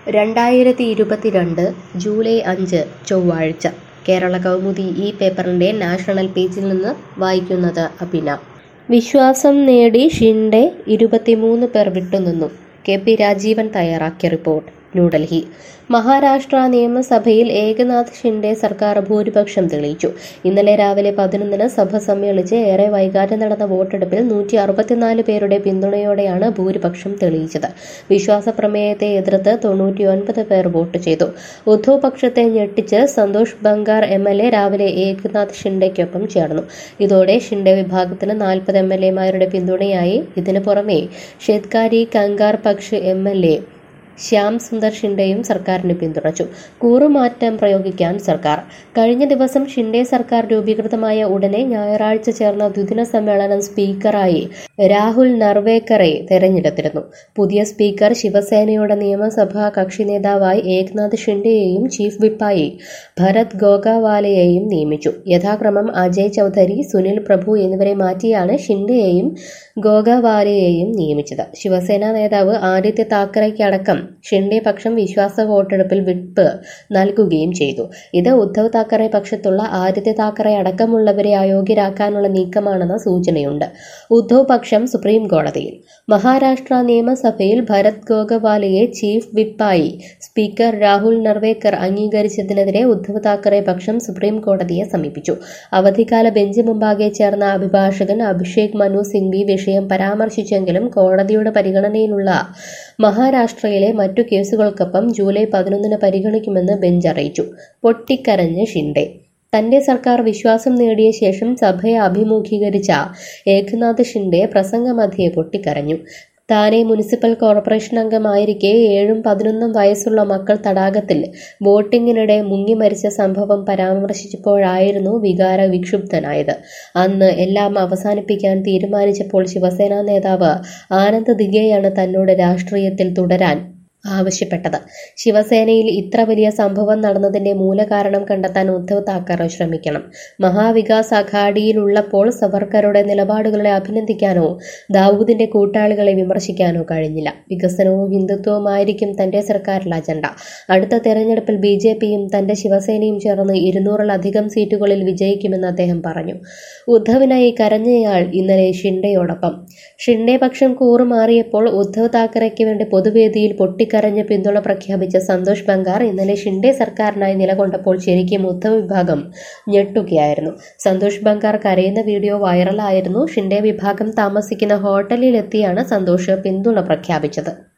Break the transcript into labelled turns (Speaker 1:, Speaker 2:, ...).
Speaker 1: 2022 July 5 ചൊവ്വാഴ്ച കേരള കൗമുദി ഈ പേപ്പറിന്റെ നാഷണൽ പേജിൽ നിന്ന് വായിക്കുന്നത് അഭിന. വിശ്വാസം നേടി ഷിൻഡെ 23 പേർ വിട്ടുനിന്നു. കെ.പി. രാജീവൻ തയ്യാറാക്കിയ റിപ്പോർട്ട്. ന്യൂഡൽഹി. മഹാരാഷ്ട്ര നിയമസഭയിൽ ഏകനാഥ് ഷിൻഡെ സർക്കാർ ഭൂരിപക്ഷം തെളിയിച്ചു. ഇന്നലെ രാവിലെ 11-ന് സഭ സമ്മേളിച്ച് ഏറെ വൈകാതെ നടന്ന വോട്ടെടുപ്പിൽ 164 പേരുടെ പിന്തുണയോടെയാണ് ഭൂരിപക്ഷം തെളിയിച്ചത്. വിശ്വാസപ്രമേയത്തെ എതിർത്ത് 99 പേർ വോട്ട് ചെയ്തു. ഉദ്ധവ് പക്ഷത്തെ ഞെട്ടിച്ച് സന്തോഷ് ബംഗാർ എം.എൽ.എ രാവിലെ ഏകനാഥ് ഷിൻഡെയ്ക്കൊപ്പം ചേർന്നു. ഇതോടെ ഷിൻഡെ വിഭാഗത്തിന് 40 എം.എൽ.എമാരുടെ പിന്തുണയായി. ഇതിനു പുറമെ ഷെത്കാരി കങ്കാർ പക്ഷ് എം.എൽ.എ ശ്യാം സുന്ദർ ഷിൻഡെയും സർക്കാരിന് പിന്തുണച്ചു. കൂറുമാറ്റം പ്രയോഗിക്കാൻ സർക്കാർ. കഴിഞ്ഞ ദിവസം ഷിൻഡെ സർക്കാർ രൂപീകൃതമായ ഉടനെ ഞായറാഴ്ച ചേർന്ന ദ്വിദിന സമ്മേളനം സ്പീക്കറായി രാഹുൽ നർവേക്കറെ തെരഞ്ഞെടുത്തിരുന്നു. പുതിയ സ്പീക്കർ ശിവസേനയുടെ നിയമസഭാ കക്ഷി നേതാവായി ഏകനാഥ് ഷിൻഡെയെയും ചീഫ് വിപ്പായി ഭരത് ഗോഗാവാലയെയും നിയമിച്ചു. യഥാക്രമം അജയ് ചൌധരി, സുനിൽ പ്രഭു എന്നിവരെ മാറ്റിയാണ് ഷിൻഡെയെയും ഗോഗാവാലയെയും നിയമിച്ചത്. ശിവസേന നേതാവ് ആദിത്യ താക്കറെയ്ക്കടക്കം ഷിൻഡെ പക്ഷം വിശ്വാസ വോട്ടെടുപ്പിൽ വിപ്പ് നൽകുകയും ചെയ്തു. ഇത് ഉദ്ധവ് താക്കറെ പക്ഷത്തുള്ള ആദിത്യ താക്കറെ അടക്കമുള്ളവരെ അയോഗ്യരാക്കാനുള്ള നീക്കമാണെന്ന സൂചനയുണ്ട്. ഉദ്ധവ് പക്ഷം സുപ്രീം കോടതിയിൽ. മഹാരാഷ്ട്ര നിയമസഭയിൽ ഭരത് ഗോഗാവാലയെ ചീഫ് വിപ്പായി സ്പീക്കർ രാഹുൽ നർവേക്കർ അംഗീകരിച്ചതിനെതിരെ ഉദ്ധവ് താക്കറെ പക്ഷം സുപ്രീം കോടതിയെ സമീപിച്ചു. അവധിക്കാല ബെഞ്ച് മുമ്പാകെ ചേർന്ന അഭിഭാഷകൻ അഭിഷേക് മനു സിംഗ്വി വിഷയം പരാമർശിച്ചെങ്കിലും കോടതിയുടെ പരിഗണനയിലുള്ള മഹാരാഷ്ട്രയിലെ മറ്റു കേസുകൾക്കൊപ്പം ജൂലൈ 11-ന് പരിഗണിക്കുമെന്ന് ബെഞ്ച് അറിയിച്ചു. പൊട്ടിക്കരഞ്ഞ് ഷിൻഡെ. തന്റെ സർക്കാർ വിശ്വാസം നേടിയ ശേഷം സഭയെ അഭിമുഖീകരിച്ച ഏകനാഥ് ഷിൻഡെ പ്രസംഗമധ്യേ പൊട്ടിക്കരഞ്ഞു. താനെ മുനിസിപ്പൽ കോർപ്പറേഷൻ അംഗമായിരിക്കെ 7-11 വയസ്സുള്ള മക്കൾ തടാകത്തിൽ ബോട്ടിങ്ങിനിടെ മുങ്ങിമരിച്ച സംഭവം പരാമർശിച്ചപ്പോഴായിരുന്നു വികാര വിക്ഷുബ്ധനായത്. അന്ന് എല്ലാം അവസാനിപ്പിക്കാൻ തീരുമാനിച്ചപ്പോൾ ശിവസേന നേതാവ് ആനന്ദ് ദിഗെയാണ് തന്നോട് രാഷ്ട്രീയത്തിൽ തുടരാൻ ആവശ്യപ്പെട്ടത്. ശിവസേനയിൽ ഇത്ര വലിയ സംഭവം നടന്നതിന്റെ മൂലകാരണം കണ്ടെത്താൻ ഉദ്ധവ് താക്കറെ ശ്രമിക്കണം. മഹാവികാസ് അഘാഡിയിലുള്ളപ്പോൾ സവർക്കറുടെ നിലപാടുകളെ അഭിനന്ദിക്കാനോ ദാവൂദിന്റെ കൂട്ടാളികളെ വിമർശിക്കാനോ കഴിഞ്ഞില്ല. വികസനവും ഹിന്ദുത്വവുമായിരിക്കും തന്റെ സർക്കാരിൽ അജണ്ട. അടുത്ത തെരഞ്ഞെടുപ്പിൽ ബി.ജെ.പിയും തന്റെ ശിവസേനയും ചേർന്ന് 200-ലധികം സീറ്റുകളിൽ വിജയിക്കുമെന്ന് അദ്ദേഹം പറഞ്ഞു. ഉദ്ധവിനായി കരഞ്ഞയാൾ ഇന്നലെ ഷിൻഡെയോടൊപ്പം. ഷിൻഡെ പക്ഷം കൂറുമാറിയപ്പോൾ ഉദ്ധവ് താക്കറെയ്ക്ക് വേണ്ടി പൊതുവേദിയിൽ പൊട്ടിക്കരഞ്ഞ് പിന്തുണ പ്രഖ്യാപിച്ച സന്തോഷ് ബംഗാർ ഇന്നലെ ഷിൻഡെ സർക്കാരിനായി നിലകൊണ്ടപ്പോൾ ശരിക്കും ഉദ്ധവ് വിഭാഗം ഞെട്ടുകയായിരുന്നു. സന്തോഷ് ബംഗാർ കരയുന്ന വീഡിയോ വൈറലായിരുന്നു. ഷിൻഡെ വിഭാഗം താമസിക്കുന്ന ഹോട്ടലിലെത്തിയാണ് സന്തോഷ് പിന്തുണ പ്രഖ്യാപിച്ചത്.